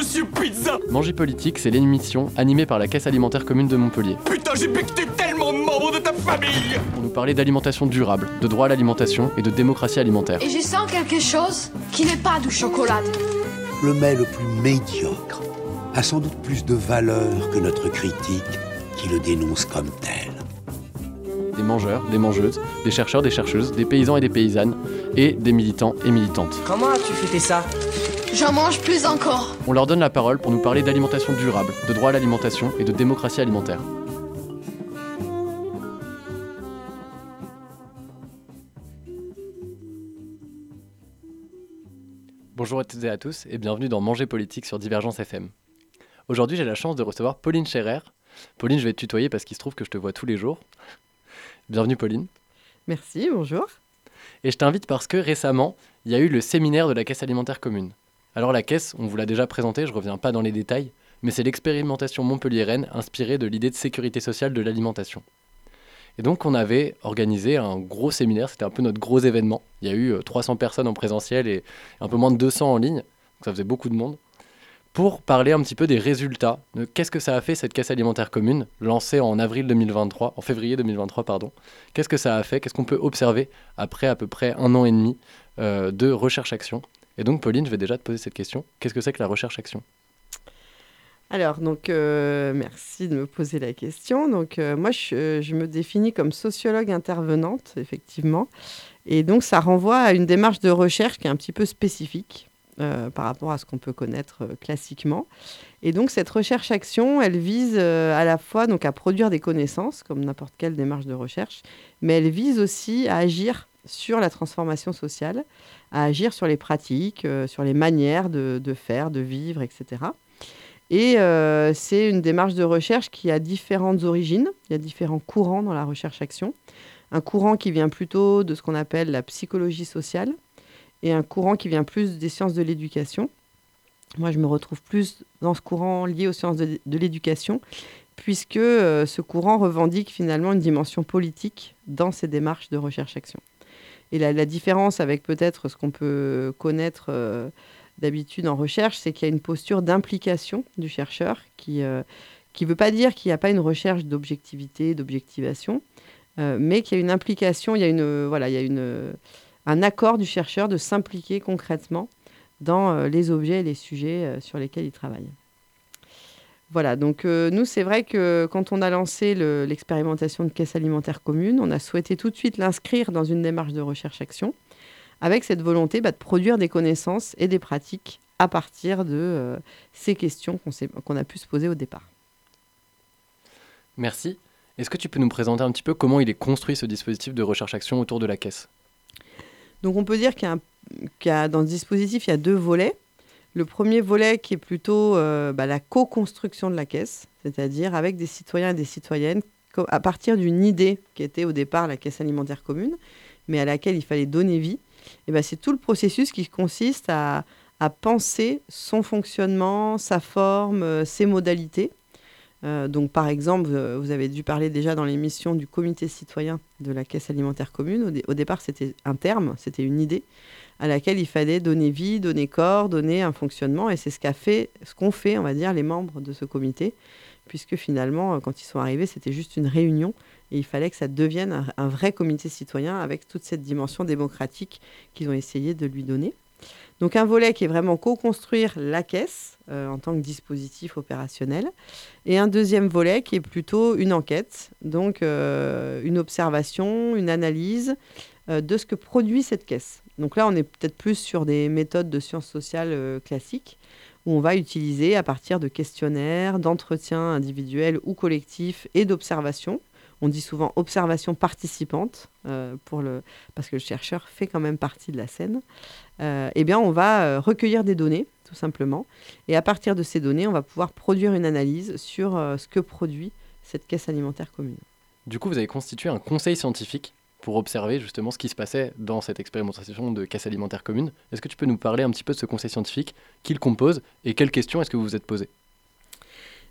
Monsieur Pizza. Manger politique, c'est l'émission animée par la Caisse alimentaire commune de Montpellier. Putain, j'ai becté tellement de membres de ta famille. Pour nous parler d'alimentation durable, de droit à l'alimentation et de démocratie alimentaire. Et je sens quelque chose qui n'est pas du chocolat. Le mets le plus médiocre a sans doute plus de valeur que notre critique qui le dénonce comme tel. Des mangeurs, des mangeuses, des chercheurs, des chercheuses, des paysans et des paysannes, et des militants et militantes. Comment as-tu fêté ça? J'en mange plus encore. On leur donne la parole pour nous parler d'alimentation durable, de droit à l'alimentation et de démocratie alimentaire. Bonjour à toutes et à tous et bienvenue dans Manger politique sur Divergence FM. Aujourd'hui, j'ai la chance de recevoir Pauline Scherer. Pauline, je vais te tutoyer parce qu'il se trouve que je te vois tous les jours. Bienvenue Pauline. Merci, bonjour. Et je t'invite parce que récemment, il y a eu le séminaire de la Caisse alimentaire commune. Alors la Caisse, on vous l'a déjà présenté, je ne reviens pas dans les détails, mais c'est l'expérimentation montpelliéraine inspirée de l'idée de sécurité sociale de l'alimentation. Et donc on avait organisé un gros séminaire, c'était un peu notre gros événement. Il y a eu 300 personnes en présentiel et un peu moins de 200 en ligne, donc ça faisait beaucoup de monde, pour parler un petit peu des résultats, de qu'est-ce que ça a fait cette Caisse alimentaire commune, lancée en février 2023, pardon. Qu'est-ce que ça a fait, qu'est-ce qu'on peut observer après à peu près 1 an et demi de recherche-action. Et donc Pauline, je vais déjà te poser cette question, qu'est-ce que c'est que la recherche-action ? Alors, merci de me poser la question. Donc, moi, je me définis comme sociologue intervenante, effectivement. Et donc, ça renvoie à une démarche de recherche qui est un petit peu spécifique par rapport à ce qu'on peut connaître classiquement. Et donc, cette recherche-action, elle vise à la fois donc, à produire des connaissances, comme n'importe quelle démarche de recherche, mais elle vise aussi à agir sur la transformation sociale, à agir sur les pratiques, sur les manières de faire, de vivre, etc. Et c'est une démarche de recherche qui a différentes origines. Il y a différents courants dans la recherche-action. Un courant qui vient plutôt de ce qu'on appelle la psychologie sociale et un courant qui vient plus des sciences de l'éducation. Moi, je me retrouve plus dans ce courant lié aux sciences de l'éducation, puisque ce courant revendique finalement une dimension politique dans ces démarches de recherche-action. Et la différence avec peut-être ce qu'on peut connaître d'habitude en recherche, c'est qu'il y a une posture d'implication du chercheur qui ne veut pas dire qu'il n'y a pas une recherche d'objectivité, d'objectivation, mais qu'il y a une implication, il y a un accord du chercheur de s'impliquer concrètement dans les objets et les sujets sur lesquels il travaille. Voilà, donc nous, c'est vrai que quand on a lancé l'expérimentation de Caisse alimentaire commune, on a souhaité tout de suite l'inscrire dans une démarche de recherche-action, avec cette volonté de produire des connaissances et des pratiques à partir de ces questions qu'on a pu se poser au départ. Merci. Est-ce que tu peux nous présenter un petit peu comment il est construit ce dispositif de recherche-action autour de la Caisse ? Donc on peut dire dans ce dispositif, il y a 2 volets. Le premier volet qui est plutôt la co-construction de la Caisse, c'est-à-dire avec des citoyens et des citoyennes, à partir d'une idée qui était au départ la Caisse alimentaire commune, mais à laquelle il fallait donner vie. Et c'est tout le processus qui consiste à penser son fonctionnement, sa forme, ses modalités. Donc, par exemple, vous avez dû parler déjà dans l'émission du comité citoyen de la Caisse alimentaire commune. Au départ, c'était un terme, c'était une idée à laquelle il fallait donner vie, donner corps, donner un fonctionnement. Et c'est ce qu'ont fait, on va dire, les membres de ce comité, puisque finalement, quand ils sont arrivés, c'était juste une réunion. Et il fallait que ça devienne un vrai comité citoyen avec toute cette dimension démocratique qu'ils ont essayé de lui donner. Donc un volet qui est vraiment co-construire la Caisse en tant que dispositif opérationnel. Et un deuxième volet qui est plutôt une enquête, donc une observation, une analyse de ce que produit cette Caisse. Donc là, on est peut-être plus sur des méthodes de sciences sociales classiques, où on va utiliser à partir de questionnaires, d'entretiens individuels ou collectifs et d'observations. On dit souvent observation participante, parce que le chercheur fait quand même partie de la scène. On va recueillir des données, tout simplement. Et à partir de ces données, on va pouvoir produire une analyse sur ce que produit cette Caisse alimentaire commune. Du coup, vous avez constitué un conseil scientifique pour observer justement ce qui se passait dans cette expérimentation de Caisse alimentaire commune. Est-ce que tu peux nous parler un petit peu de ce conseil scientifique, qui le compose et quelles questions est-ce que vous vous êtes posées ?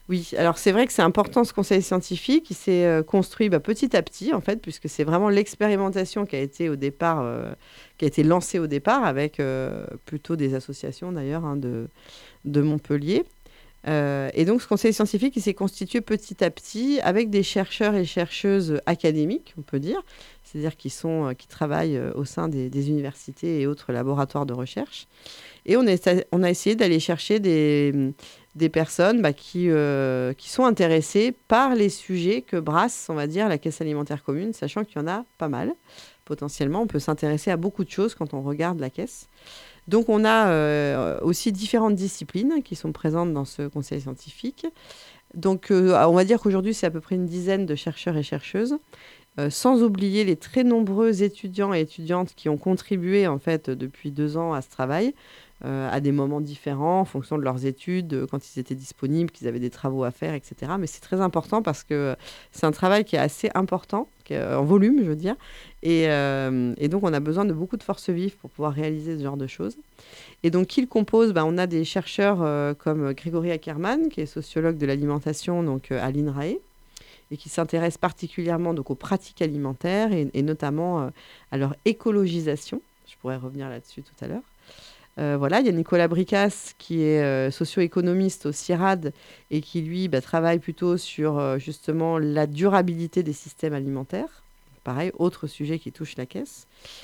Oui, alors c'est vrai que c'est important ce conseil scientifique. Il s'est construit petit à petit, en fait, puisque c'est vraiment l'expérimentation qui a été au départ, qui a été lancée au départ avec plutôt des associations d'ailleurs de Montpellier. Et donc ce conseil scientifique, il s'est constitué petit à petit avec des chercheurs et chercheuses académiques, on peut dire, c'est-à-dire qui travaillent au sein des universités et autres laboratoires de recherche. Et on a essayé d'aller chercher des personnes qui sont intéressées par les sujets que brasse, on va dire, la Caisse alimentaire commune, sachant qu'il y en a pas mal. Potentiellement, on peut s'intéresser à beaucoup de choses quand on regarde la Caisse. Donc, on a aussi différentes disciplines qui sont présentes dans ce conseil scientifique. Donc, on va dire qu'aujourd'hui, c'est à peu près une dizaine de chercheurs et chercheuses, sans oublier les très nombreux étudiants et étudiantes qui ont contribué, en fait, depuis 2 ans à ce travail, à des moments différents, en fonction de leurs études, quand ils étaient disponibles, qu'ils avaient des travaux à faire, etc. Mais c'est très important parce que c'est un travail qui est assez important, en volume, je veux dire. Et donc, on a besoin de beaucoup de forces vives pour pouvoir réaliser ce genre de choses. Et donc, qui le compose on a des chercheurs comme Grégory Ackermann, qui est sociologue de l'alimentation donc, à l'INRAE, et qui s'intéresse particulièrement donc, aux pratiques alimentaires et notamment à leur écologisation. Je pourrais revenir là-dessus tout à l'heure. Voilà, il y a Nicolas Bricasse qui est socio-économiste au CIRAD et qui, lui, travaille plutôt sur justement la durabilité des systèmes alimentaires. Pareil, autre sujet qui touche la Caisse.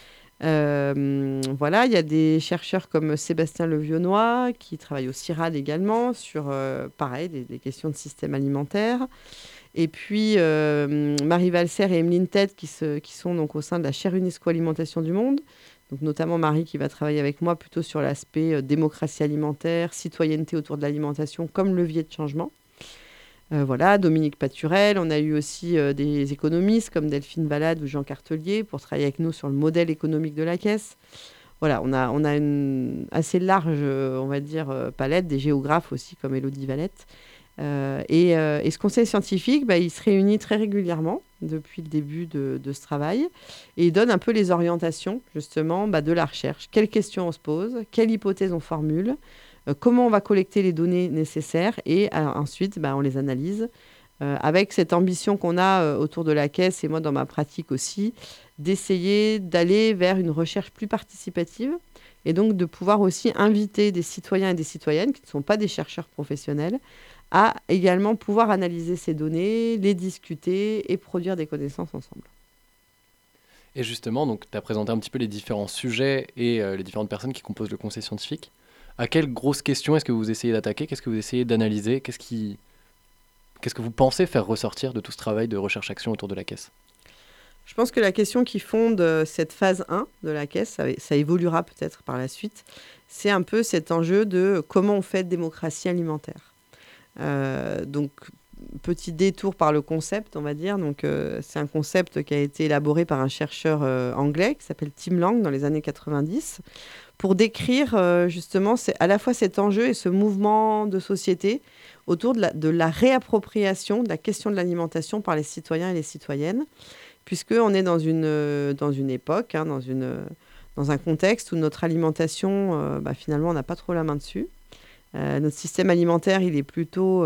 Voilà, il y a des chercheurs comme Sébastien Levionnois qui travaille au CIRAD également sur, pareil, des questions de système alimentaire. Et puis, Marie Valser et Emeline Tête qui sont donc au sein de la chaire UNESCO Alimentation du Monde. Donc, notamment Marie qui va travailler avec moi plutôt sur l'aspect démocratie alimentaire, citoyenneté autour de l'alimentation comme levier de changement. Voilà, Dominique Paturel. On a eu aussi des économistes comme Delphine Valade ou Jean Cartelier pour travailler avec nous sur le modèle économique de la Caisse. Voilà, on a une assez large, on va dire, palette, des géographes aussi comme Élodie Valette. Et ce conseil scientifique, il se réunit très régulièrement depuis le début de ce travail et il donne un peu les orientations justement de la recherche. Quelles questions on se pose, quelles hypothèses on formule, comment on va collecter les données nécessaires et ensuite on les analyse avec cette ambition qu'on a autour de la Caisse et moi dans ma pratique aussi, d'essayer d'aller vers une recherche plus participative et donc de pouvoir aussi inviter des citoyens et des citoyennes qui ne sont pas des chercheurs professionnels à également pouvoir analyser ces données, les discuter et produire des connaissances ensemble. Et justement, donc, tu as présenté un petit peu les différents sujets et les différentes personnes qui composent le conseil scientifique. À quelles grosses questions est-ce que vous essayez d'attaquer ? Qu'est-ce que vous essayez d'analyser ? Qu'est-ce que vous pensez faire ressortir de tout ce travail de recherche-action autour de la Caisse ? Je pense que la question qui fonde cette phase 1 de la Caisse, ça évoluera peut-être par la suite, c'est un peu cet enjeu de comment on fait de démocratie alimentaire. Donc, petit détour par le concept, on va dire. Donc, c'est un concept qui a été élaboré par un chercheur anglais qui s'appelle Tim Lang dans les années 90 pour décrire justement à la fois cet enjeu et ce mouvement de société autour de la réappropriation de la question de l'alimentation par les citoyens et les citoyennes, puisqu'on est dans une époque, dans un contexte où notre alimentation, finalement, on n'a pas trop la main dessus. Notre système alimentaire, il est plutôt,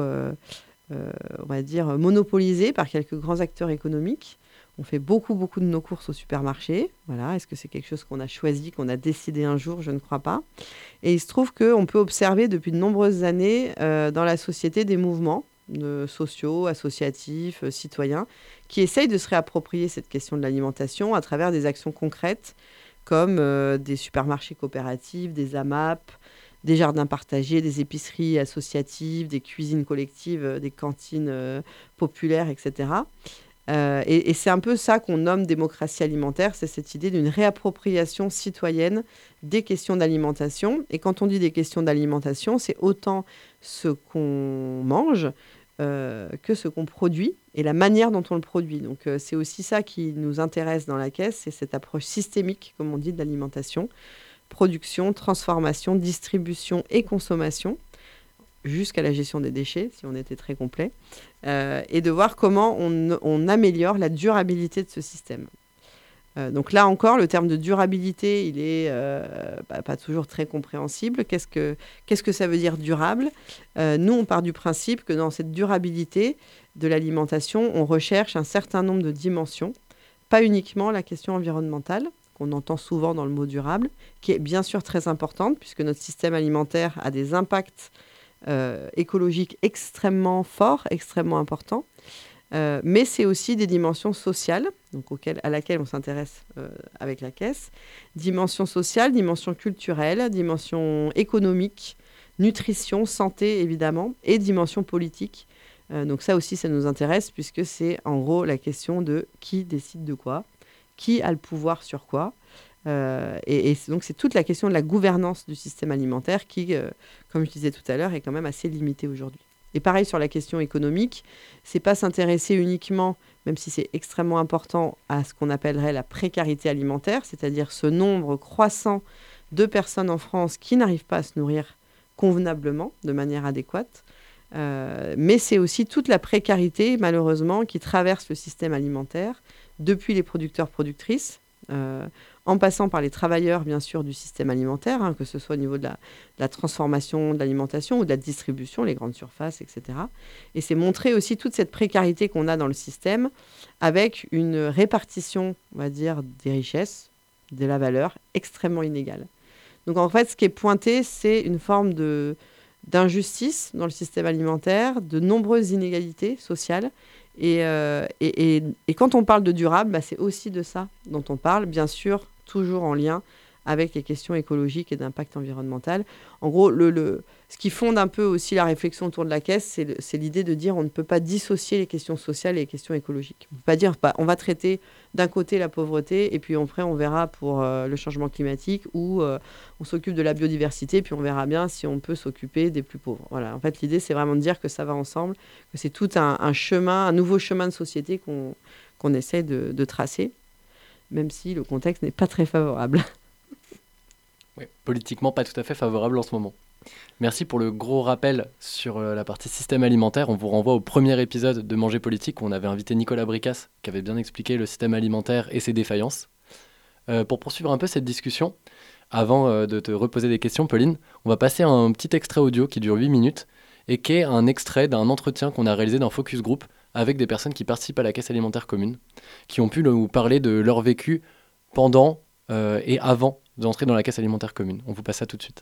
on va dire, monopolisé par quelques grands acteurs économiques. On fait beaucoup de nos courses au supermarché. Voilà. Est-ce que c'est quelque chose qu'on a choisi, qu'on a décidé un jour ? Je ne crois pas. Et il se trouve qu'on peut observer depuis de nombreuses années dans la société des mouvements sociaux, associatifs, citoyens, qui essayent de se réapproprier cette question de l'alimentation à travers des actions concrètes comme des supermarchés coopératifs, des AMAP, des jardins partagés, des épiceries associatives, des cuisines collectives, des cantines populaires, etc. Et c'est un peu ça qu'on nomme démocratie alimentaire, c'est cette idée d'une réappropriation citoyenne des questions d'alimentation. Et quand on dit des questions d'alimentation, c'est autant ce qu'on mange que ce qu'on produit et la manière dont on le produit. Donc c'est aussi ça qui nous intéresse dans la Caisse, c'est cette approche systémique, comme on dit, de l'alimentation. Production, transformation, distribution et consommation, jusqu'à la gestion des déchets, si on était très complet, et de voir comment on améliore la durabilité de ce système. Donc là encore, le terme de durabilité, il est pas toujours très compréhensible. Qu'est-ce que ça veut dire durable ? Nous, on part du principe que dans cette durabilité de l'alimentation, on recherche un certain nombre de dimensions, pas uniquement la question environnementale, qu'on entend souvent dans le mot durable, qui est bien sûr très importante, puisque notre système alimentaire a des impacts écologiques extrêmement forts, extrêmement importants. Mais c'est aussi des dimensions sociales, donc à laquelle on s'intéresse avec la caisse. Dimension sociale, dimension culturelle, dimension économique, nutrition, santé évidemment, et dimension politique. Donc ça aussi, ça nous intéresse, puisque c'est en gros la question de qui décide de quoi, qui a le pouvoir sur quoi. Et donc c'est toute la question de la gouvernance du système alimentaire qui, comme je disais tout à l'heure, est quand même assez limitée aujourd'hui. Et pareil sur la question économique, c'est pas s'intéresser uniquement, même si c'est extrêmement important, à ce qu'on appellerait la précarité alimentaire, c'est-à-dire ce nombre croissant de personnes en France qui n'arrivent pas à se nourrir convenablement, de manière adéquate. Mais c'est aussi toute la précarité, malheureusement, qui traverse le système alimentaire, depuis les producteurs-productrices, en passant par les travailleurs, bien sûr, du système alimentaire, que ce soit au niveau de la transformation de l'alimentation ou de la distribution, les grandes surfaces, etc. Et c'est montrer aussi toute cette précarité qu'on a dans le système avec une répartition, on va dire, des richesses, de la valeur, extrêmement inégale. Donc, en fait, ce qui est pointé, c'est une forme d'injustice dans le système alimentaire, de nombreuses inégalités sociales. Et quand on parle de durable, c'est aussi de ça dont on parle, bien sûr, toujours en lien avec les questions écologiques et d'impact environnemental. En gros, ce qui fonde un peu aussi la réflexion autour de la caisse, c'est l'idée de dire on ne peut pas dissocier les questions sociales et les questions écologiques. On ne peut pas dire on va traiter d'un côté la pauvreté et puis après on verra pour le changement climatique ou on s'occupe de la biodiversité puis on verra bien si on peut s'occuper des plus pauvres. Voilà. En fait, l'idée, c'est vraiment de dire que ça va ensemble, que c'est tout un chemin, un nouveau chemin de société qu'on essaie de tracer, même si le contexte n'est pas très favorable. Oui, politiquement pas tout à fait favorable en ce moment. Merci pour le gros rappel sur la partie système alimentaire. On vous renvoie au premier épisode de Manger Politique où on avait invité Nicolas Bricas qui avait bien expliqué le système alimentaire et ses défaillances. Pour poursuivre un peu cette discussion, avant de te reposer des questions, Pauline, on va passer à un petit extrait audio qui dure 8 minutes et qui est un extrait d'un entretien qu'on a réalisé dans Focus Group avec des personnes qui participent à la Caisse alimentaire commune, qui ont pu nous parler de leur vécu pendant et avant d'entrer dans la Caisse alimentaire commune. On vous passe ça tout de suite.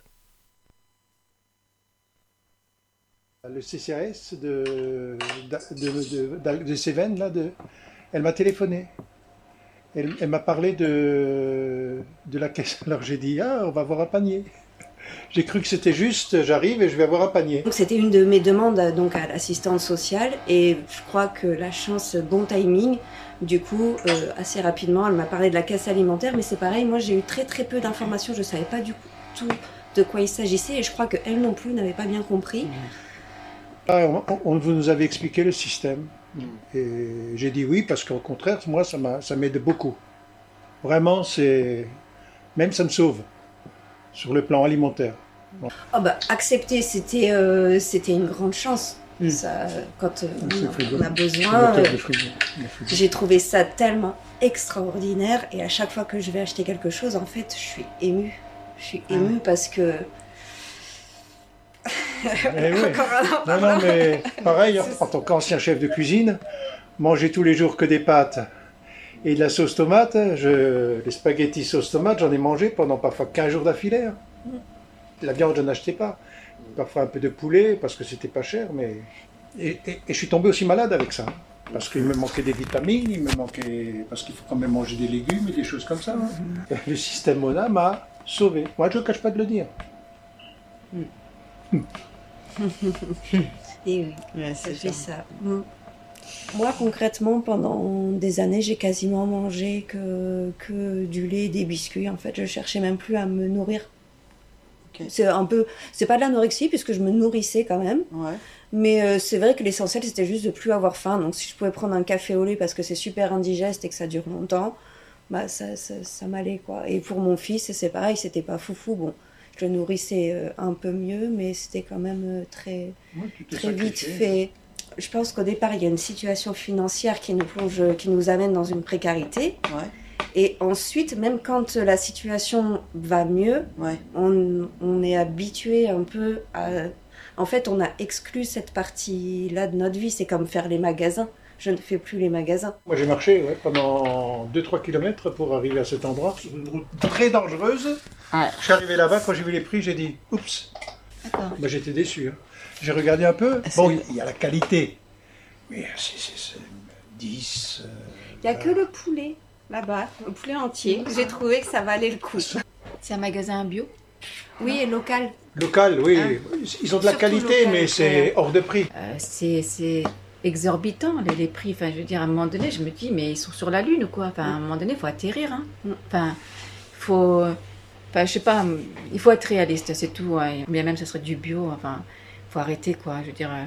Le CCAS de Cévennes, là, elle m'a téléphoné. Elle m'a parlé de la caisse. Alors j'ai dit, on va avoir un panier. J'ai cru que c'était juste, j'arrive et je vais avoir un panier. Donc c'était une de mes demandes donc, à l'assistante sociale et je crois que la chance, bon timing, du coup, assez rapidement, elle m'a parlé de la caisse alimentaire, mais c'est pareil, moi j'ai eu très très peu d'informations, je ne savais pas du tout de quoi il s'agissait et je crois qu'elle non plus n'avait pas bien compris. On nous avait expliqué le système et j'ai dit oui parce qu'au contraire, moi ça m'aide beaucoup. Vraiment, même ça me sauve sur le plan alimentaire. Bon. Accepter, c'était une grande chance. Ça, quand on a besoin, j'ai trouvé ça tellement extraordinaire et à chaque fois que je vais acheter quelque chose, en fait, je suis émue. Je suis émue parce que... Non, mais pareil, en tant qu'ancien chef de cuisine, manger tous les jours que des pâtes et de la sauce tomate, les spaghettis sauce tomate, j'en ai mangé pendant parfois 15 jours d'affilée. La viande, je n'achetais pas. Parfois un peu de poulet, parce que c'était pas cher, mais... Et je suis tombé aussi malade avec ça. Parce qu'il me manquait des vitamines, parce qu'il faut quand même manger des légumes et des choses comme ça. Le système Mona m'a sauvé. Moi, je ne cache pas de le dire. Et oui, c'est ça. Moi, concrètement, pendant des années, j'ai quasiment mangé que du lait et des biscuits. En fait, je cherchais même plus à me nourrir. Okay. C'est pas de l'anorexie, puisque je me nourrissais quand même. Ouais. Mais c'est vrai que l'essentiel, c'était juste de plus avoir faim. Donc, si je pouvais prendre un café au lait parce que c'est super indigeste et que ça dure longtemps, ça m'allait, quoi. Et pour mon fils, c'est pareil, c'était pas foufou. Bon, je le nourrissais un peu mieux, mais c'était quand même très vite fait. Je pense qu'au départ, il y a une situation financière qui nous amène dans une précarité. Ouais. Et ensuite, même quand la situation va mieux, on est habitué un peu à... En fait, on a exclu cette partie-là de notre vie. C'est comme faire les magasins. Je ne fais plus les magasins. Moi, j'ai marché pendant 2-3 kilomètres pour arriver à cet endroit, sur une route très dangereuse. Ouais. Je suis arrivé là-bas, quand j'ai vu les prix, j'ai dit « Oups !» J'étais déçu. J'ai regardé un peu. Bon, il y a la qualité. Mais c'est 10... Il n'y a que le poulet, là-bas, le poulet entier. J'ai trouvé que ça valait le coup. C'est un magasin bio? Oui, et local. Local, oui. Ils ont de la Surtout qualité, local, mais c'est hors de prix. C'est exorbitant, les prix. Enfin, je veux dire, à un moment donné, je me dis, mais ils sont sur la Lune ou quoi? Enfin, à un moment donné, il faut atterrir. Hein. Enfin, faut... Enfin, je sais pas, il faut être réaliste, c'est tout. Hein. Bien même, ça serait du bio. Enfin, il faut arrêter, quoi. Je veux dire...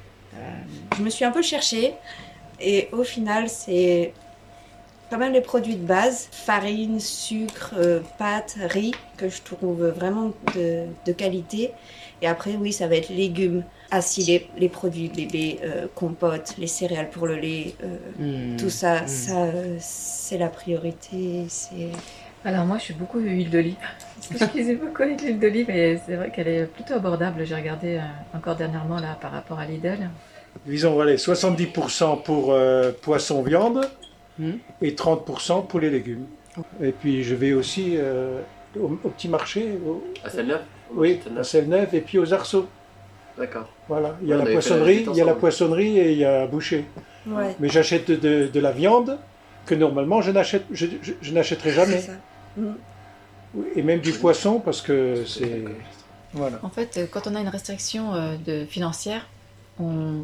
Je me suis un peu cherchée. Et au final, c'est quand même les produits de base. Farine, sucre, pâtes, riz, que je trouve vraiment de qualité. Et après, oui, ça va être légumes. Ah si, les produits de bébé, compotes, les céréales pour le lait, tout ça, c'est la priorité. Alors moi, je suis beaucoup huile d'olive. Je cuisine beaucoup avec l'huile d'olive et c'est vrai qu'elle est plutôt abordable. J'ai regardé encore dernièrement là par rapport à Lidl. Disons, voilà, 70% pour poisson, viande et 30% pour les légumes. Et puis je vais aussi au petit marché. À Celle-Neuve? Oui, à Celle-Neuve et puis aux Arceaux. D'accord. Voilà, il y a la poissonnerie, et il y a boucher. Ouais. Mais j'achète de la viande que normalement je n'achèterai jamais. C'est ça. Et même du poisson parce que c'est... Voilà. En fait, quand on a une restriction financière, on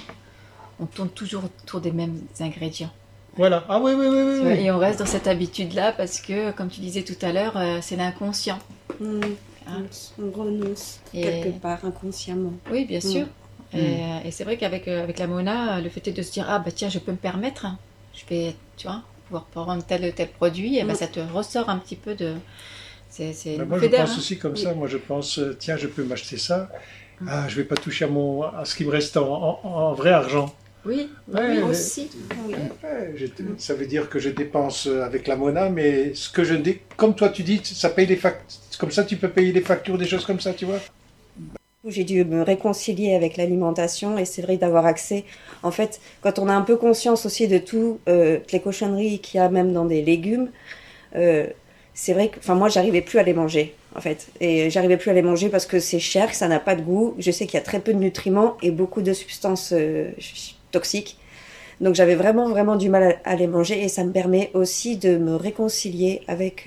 tourne toujours autour des mêmes ingrédients. Voilà. Ah oui. Et on reste dans cette habitude-là parce que, comme tu disais tout à l'heure, c'est l'inconscient. Hein? On renonce quelque part inconsciemment. Oui, bien sûr. Et c'est vrai qu'avec la Mona, le fait est de se dire, ah bah tiens, je peux me permettre, hein. Je vais, tu vois, pouvoir prendre tel ou tel produit, et ben ça te ressort un petit peu de... Moi, je pense aussi comme ça. Moi, je pense, tiens, je peux m'acheter ça. Ah, je vais pas toucher à ce qui me reste en vrai argent. Oui, oui, aussi. Ça veut dire que je dépense avec la Mona, mais ce que comme toi tu dis, ça paye les factures. Comme ça, tu peux payer les factures, des choses comme ça, tu vois. J'ai dû me réconcilier avec l'alimentation et c'est vrai d'avoir accès. En fait, quand on a un peu conscience aussi de toutes les cochonneries qu'il y a même dans des légumes, c'est vrai que, enfin, moi, j'arrivais plus à les manger, en fait. Et j'arrivais plus à les manger parce que c'est cher, que ça n'a pas de goût. Je sais qu'il y a très peu de nutriments et beaucoup de substances toxiques. Donc, j'avais vraiment du mal à les manger et ça me permet aussi de me réconcilier avec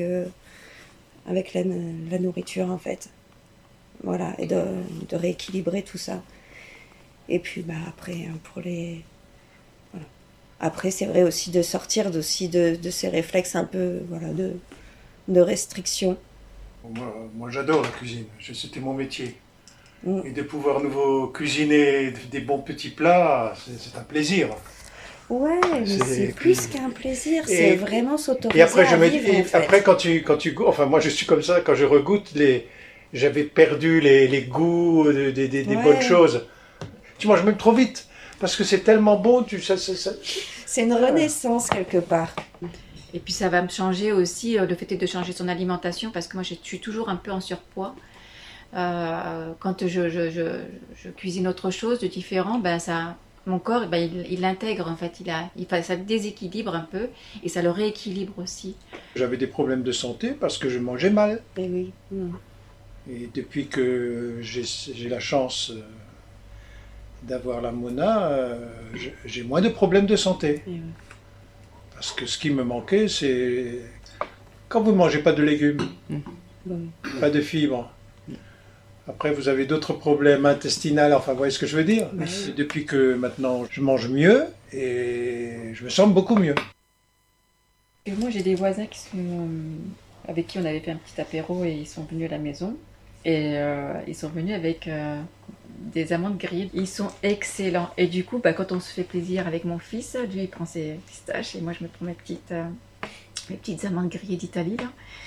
la nourriture, en fait. Voilà, et de rééquilibrer tout ça. Et puis, après, pour les... Voilà. Après, c'est vrai aussi de sortir de ces réflexes un peu, voilà, de restriction. Moi, j'adore la cuisine. C'était mon métier. Et de pouvoir nouveau cuisiner des bons petits plats, c'est un plaisir. Ouais, mais c'est plus qu'un plaisir, c'est vraiment s'autoriser. Et après, après, quand tu goûtes, enfin, moi, je suis comme ça, quand je regoute j'avais perdu les goûts des bonnes choses. Tu manges même trop vite, parce que c'est tellement bon. C'est une renaissance quelque part. Et puis ça va me changer aussi, le fait de changer son alimentation, parce que moi je suis toujours un peu en surpoids. Quand je cuisine autre chose de différent, mon corps, il l'intègre en fait, ça déséquilibre un peu et ça le rééquilibre aussi. J'avais des problèmes de santé parce que je mangeais mal. Et oui. Et depuis que j'ai la chance d'avoir la Mona, j'ai moins de problèmes de santé. Oui. Parce que ce qui me manquait, c'est quand vous ne mangez pas de légumes, pas de fibres. Après, vous avez d'autres problèmes intestinaux, enfin, vous voyez ce que je veux dire? Et depuis que maintenant, je mange mieux et je me sens beaucoup mieux. Et moi, j'ai des voisins avec qui on avait fait un petit apéro et ils sont venus à la maison. Et ils sont venus avec des amandes grillées. Ils sont excellents. Et du coup, quand on se fait plaisir avec mon fils, lui, il prend ses pistaches et moi, je me prends mes petites amandes grillées d'Italie, là.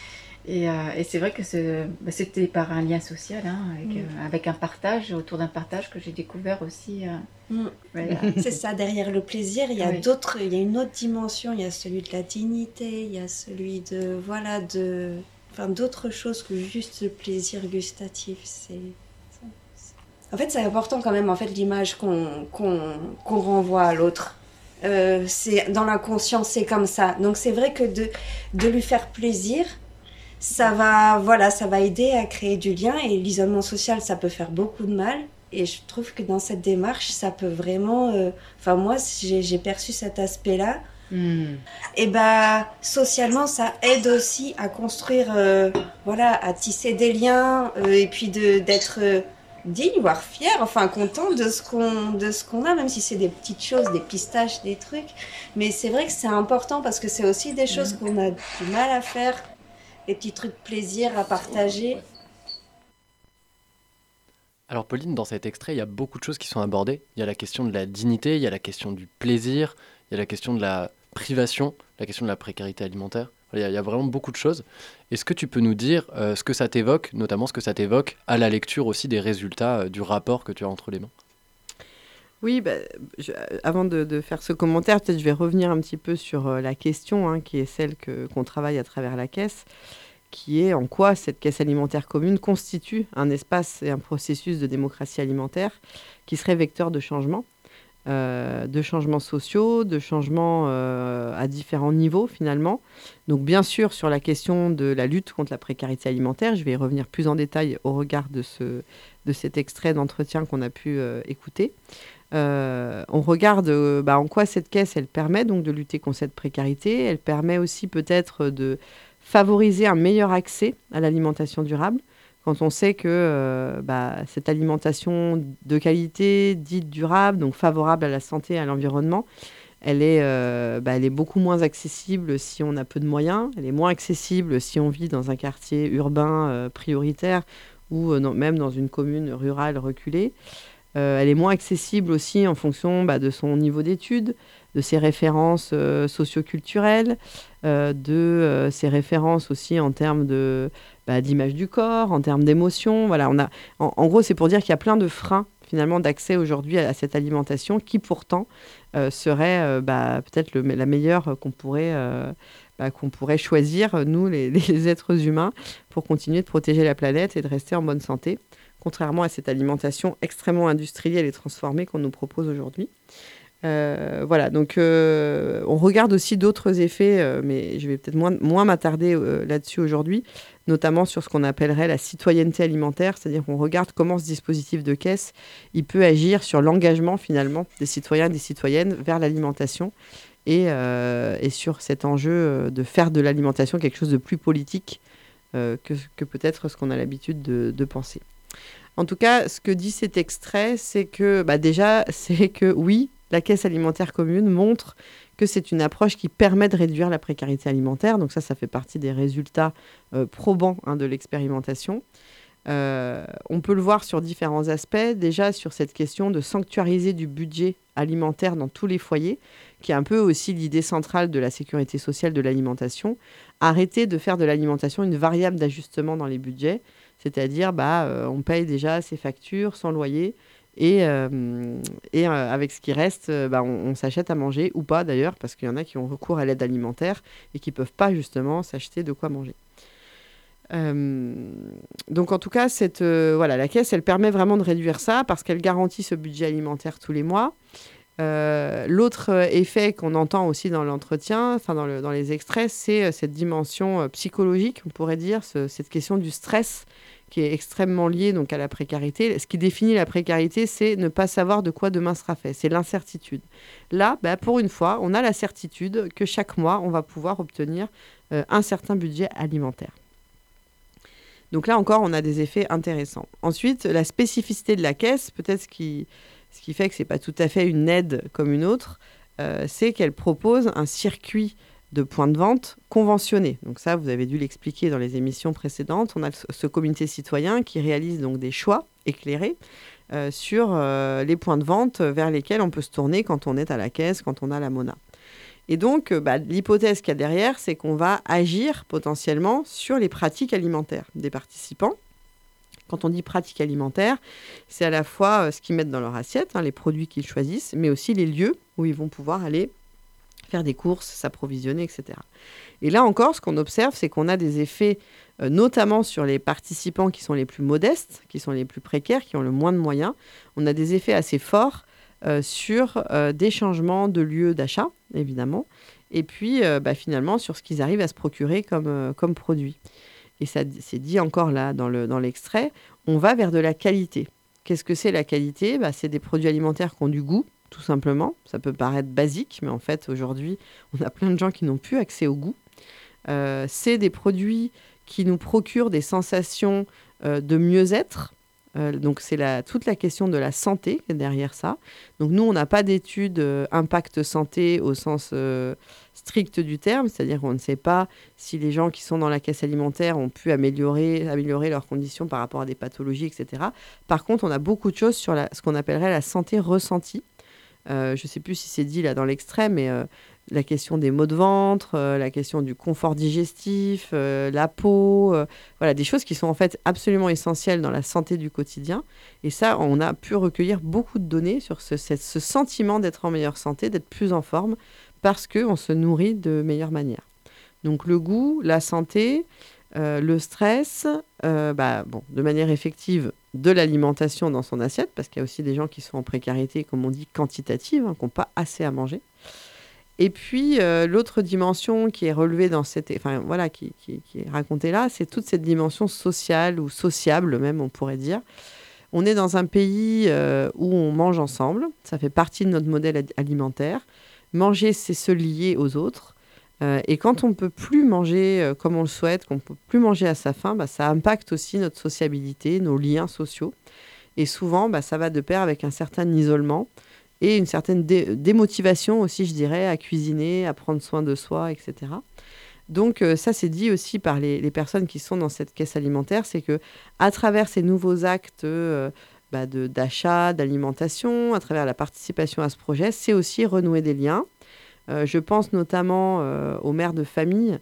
Et c'est vrai que c'était par un lien social, avec un partage, autour d'un partage que j'ai découvert aussi. Voilà. C'est ça, derrière le plaisir, il y a il y a une autre dimension, il y a celui de la dignité, il y a celui d'autres choses que juste le plaisir gustatif. En fait, c'est important quand même, l'image qu'on renvoie à l'autre. C'est dans l'inconscient, c'est comme ça. Donc c'est vrai que de lui faire plaisir, ça va aider à créer du lien, et l'isolement social, ça peut faire beaucoup de mal. Et je trouve que dans cette démarche, ça peut vraiment... moi, j'ai perçu cet aspect-là. Et socialement, ça aide aussi à construire, à tisser des liens, et puis d'être digne, voire fier, content de ce qu'on a, même si c'est des petites choses, des pistaches, des trucs. Mais c'est vrai que c'est important, parce que c'est aussi des choses qu'on a du mal à faire, des petits trucs plaisir à partager. Alors Pauline, dans cet extrait, il y a beaucoup de choses qui sont abordées. Il y a la question de la dignité, il y a la question du plaisir, il y a la question de la privation, la question de la précarité alimentaire. Il y a vraiment beaucoup de choses. Est-ce que tu peux nous dire ce que ça t'évoque, notamment ce que ça t'évoque à la lecture aussi des résultats du rapport que tu as entre les mains ? Oui, avant de faire ce commentaire, peut-être je vais revenir un petit peu sur la question, qui est celle qu'on travaille à travers la caisse, qui est en quoi cette caisse alimentaire commune constitue un espace et un processus de démocratie alimentaire qui serait vecteur de changement sociaux, de changements à différents niveaux finalement. Donc bien sûr, sur la question de la lutte contre la précarité alimentaire, je vais y revenir plus en détail au regard de cet extrait d'entretien qu'on a pu écouter. On regarde en quoi cette caisse, elle permet donc de lutter contre cette précarité. Elle permet aussi peut-être de favoriser un meilleur accès à l'alimentation durable. Quand on sait que cette alimentation de qualité, dite durable, donc favorable à la santé et à l'environnement, elle est beaucoup moins accessible si on a peu de moyens. Elle est moins accessible si on vit dans un quartier urbain prioritaire ou même dans une commune rurale reculée. Elle est moins accessible aussi en fonction de son niveau d'études, de ses références socioculturelles, de ses références aussi en termes d'image du corps, en termes d'émotions. Voilà, en gros, c'est pour dire qu'il y a plein de freins finalement d'accès aujourd'hui à cette alimentation qui pourtant serait peut-être la meilleure qu'on pourrait choisir, nous, les êtres humains, pour continuer de protéger la planète et de rester en bonne santé, contrairement à cette alimentation extrêmement industrielle et transformée qu'on nous propose aujourd'hui. Donc on regarde aussi d'autres effets, mais je vais peut-être moins m'attarder là-dessus aujourd'hui, notamment sur ce qu'on appellerait la citoyenneté alimentaire, c'est-à-dire qu'on regarde comment ce dispositif de caisse, il peut agir sur l'engagement finalement des citoyens et des citoyennes vers l'alimentation et sur cet enjeu de faire de l'alimentation quelque chose de plus politique que peut-être ce qu'on a l'habitude de penser. En tout cas, ce que dit cet extrait, c'est que oui, la caisse alimentaire commune montre que c'est une approche qui permet de réduire la précarité alimentaire. Donc ça fait partie des résultats probants de l'expérimentation. On peut le voir sur différents aspects. Déjà sur cette question de sanctuariser du budget alimentaire dans tous les foyers, qui est un peu aussi l'idée centrale de la sécurité sociale de l'alimentation. Arrêter de faire de l'alimentation une variable d'ajustement dans les budgets. C'est-à-dire, on paye déjà ses factures, son loyer, et avec ce qui reste, on s'achète à manger, ou pas d'ailleurs, parce qu'il y en a qui ont recours à l'aide alimentaire et qui ne peuvent pas justement s'acheter de quoi manger. Donc en tout cas, la caisse, elle permet vraiment de réduire ça, parce qu'elle garantit ce budget alimentaire tous les mois. L'autre effet qu'on entend aussi dans l'entretien, dans les extraits, c'est cette dimension psychologique, on pourrait dire, cette question du stress qui est extrêmement liée donc à la précarité. Ce qui définit la précarité, c'est ne pas savoir de quoi demain sera fait, c'est l'incertitude. Là, pour une fois, on a la certitude que chaque mois, on va pouvoir obtenir un certain budget alimentaire. Donc là encore, on a des effets intéressants. Ensuite, la spécificité de la caisse, peut-être ce qui fait que ce n'est pas tout à fait une aide comme une autre, c'est qu'elle propose un circuit de points de vente conventionnés. Donc ça, vous avez dû l'expliquer dans les émissions précédentes. On a ce comité citoyen qui réalise donc des choix éclairés sur les points de vente vers lesquels on peut se tourner quand on est à la caisse, quand on a la Mona. Et donc, l'hypothèse qu'il y a derrière, c'est qu'on va agir potentiellement sur les pratiques alimentaires des participants. Quand on dit pratiques alimentaires, c'est à la fois ce qu'ils mettent dans leur assiette, les produits qu'ils choisissent, mais aussi les lieux où ils vont pouvoir aller faire des courses, s'approvisionner, etc. Et là encore, ce qu'on observe, c'est qu'on a des effets, notamment sur les participants qui sont les plus modestes, qui sont les plus précaires, qui ont le moins de moyens. On a des effets assez forts sur des changements de lieu d'achat, évidemment, et puis finalement sur ce qu'ils arrivent à se procurer comme produit. Et ça, c'est dit encore là dans l'extrait, on va vers de la qualité. Qu'est-ce que c'est la qualité ? C'est des produits alimentaires qui ont du goût, tout simplement. Ça peut paraître basique, mais en fait, aujourd'hui, on a plein de gens qui n'ont plus accès au goût. C'est des produits qui nous procurent des sensations de mieux-être. Donc, c'est toute la question de la santé qui est derrière ça. Donc, nous, on n'a pas d'études impact santé au sens strict du terme, c'est-à-dire qu'on ne sait pas si les gens qui sont dans la caisse alimentaire ont pu améliorer leurs conditions par rapport à des pathologies, etc. Par contre, on a beaucoup de choses sur ce qu'on appellerait la santé ressentie. Je ne sais plus si c'est dit là dans l'extrait, mais la question des maux de ventre, la question du confort digestif, la peau, voilà, des choses qui sont en fait absolument essentielles dans la santé du quotidien. Et ça, on a pu recueillir beaucoup de données sur ce sentiment d'être en meilleure santé, d'être plus en forme, parce qu'on se nourrit de meilleure manière. Donc le goût, la santé, le stress, de manière effective, de l'alimentation dans son assiette, parce qu'il y a aussi des gens qui sont en précarité, comme on dit, quantitative, qui n'ont pas assez à manger. Et puis, l'autre dimension qui est relevée dans qui est racontée là, c'est toute cette dimension sociale ou sociable même, on pourrait dire. On est dans un pays où on mange ensemble, ça fait partie de notre modèle alimentaire. Manger, c'est se lier aux autres. Et quand on ne peut plus manger comme on le souhaite, qu'on ne peut plus manger à sa faim, ça impacte aussi notre sociabilité, nos liens sociaux. Et souvent, ça va de pair avec un certain isolement et une certaine démotivation aussi, je dirais, à cuisiner, à prendre soin de soi, etc. Donc ça, c'est dit aussi par les personnes qui sont dans cette caisse alimentaire, c'est qu'à travers ces nouveaux actes d'achat, d'alimentation, à travers la participation à ce projet, c'est aussi renouer des liens. Je pense notamment aux mères de famille,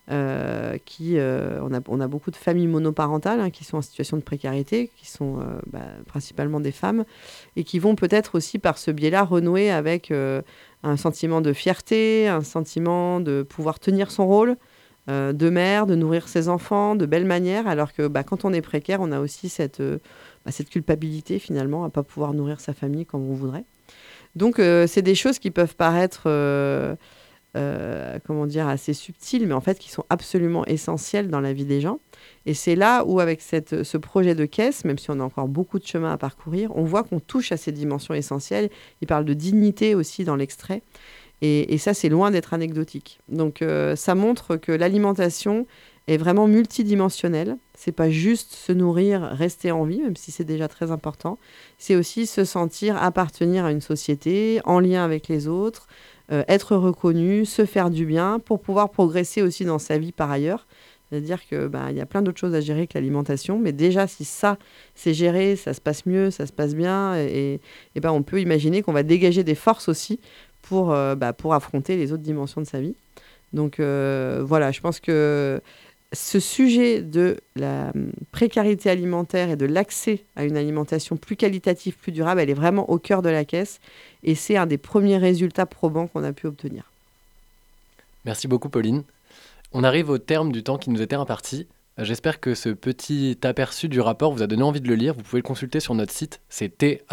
on a beaucoup de familles monoparentales qui sont en situation de précarité, qui sont principalement des femmes, et qui vont peut-être aussi par ce biais-là renouer avec un sentiment de fierté, un sentiment de pouvoir tenir son rôle de mère, de nourrir ses enfants de belle manière, alors que quand on est précaire, on a aussi cette culpabilité finalement à ne pas pouvoir nourrir sa famille comme on voudrait. Donc, c'est des choses qui peuvent paraître assez subtiles, mais en fait qui sont absolument essentielles dans la vie des gens. Et c'est là où, avec ce projet de caisse, même si on a encore beaucoup de chemin à parcourir, on voit qu'on touche à ces dimensions essentielles. Il parle de dignité aussi dans l'extrait. Et ça, c'est loin d'être anecdotique. Donc, ça montre que l'alimentation est vraiment multidimensionnelle. C'est pas juste se nourrir, rester en vie, même si c'est déjà très important. C'est aussi se sentir appartenir à une société, en lien avec les autres, être reconnu, se faire du bien pour pouvoir progresser aussi dans sa vie par ailleurs. C'est-à-dire qu'il y a plein d'autres choses à gérer que l'alimentation, mais déjà si ça c'est géré, ça se passe mieux, ça se passe bien, et on peut imaginer qu'on va dégager des forces aussi pour affronter les autres dimensions de sa vie. Donc voilà, je pense que ce sujet de la précarité alimentaire et de l'accès à une alimentation plus qualitative, plus durable, elle est vraiment au cœur de la caisse, et c'est un des premiers résultats probants qu'on a pu obtenir. Merci beaucoup Pauline. On arrive au terme du temps qui nous était imparti. J'espère que ce petit aperçu du rapport vous a donné envie de le lire. Vous pouvez le consulter sur notre site, c'est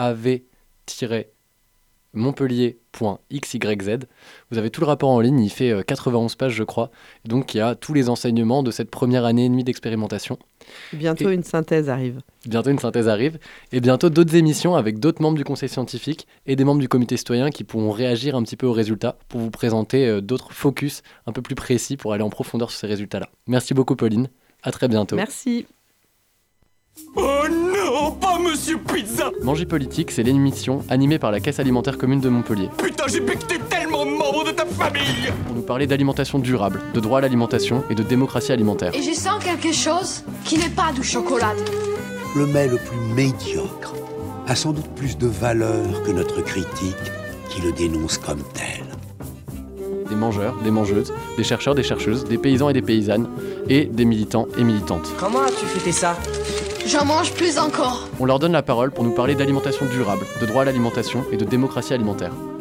tav-montpellier.xyz. Vous avez tout le rapport en ligne, il fait 91 pages je crois. Donc il y a tous les enseignements de cette première année et demie d'expérimentation. Bientôt une synthèse arrive. Et bientôt d'autres émissions avec d'autres membres du conseil scientifique et des membres du comité citoyen qui pourront réagir un petit peu aux résultats pour vous présenter d'autres focus un peu plus précis pour aller en profondeur sur ces résultats-là. Merci beaucoup Pauline, à très bientôt. Merci. Oh non, pas Monsieur Pizza! Manger politique, c'est l'émission animée par la Caisse alimentaire commune de Montpellier. Putain, j'ai becté tellement de membres de ta famille! Pour nous parler d'alimentation durable, de droit à l'alimentation et de démocratie alimentaire. Et je sens quelque chose qui n'est pas du chocolat. Le mets le plus médiocre a sans doute plus de valeur que notre critique qui le dénonce comme tel. des mangeurs, des mangeuses, des chercheurs, des chercheuses, des paysans et des paysannes, et des militants et militantes. Comment as-tu fêté ça? J'en mange plus encore. On leur donne la parole pour nous parler d'alimentation durable, de droit à l'alimentation et de démocratie alimentaire.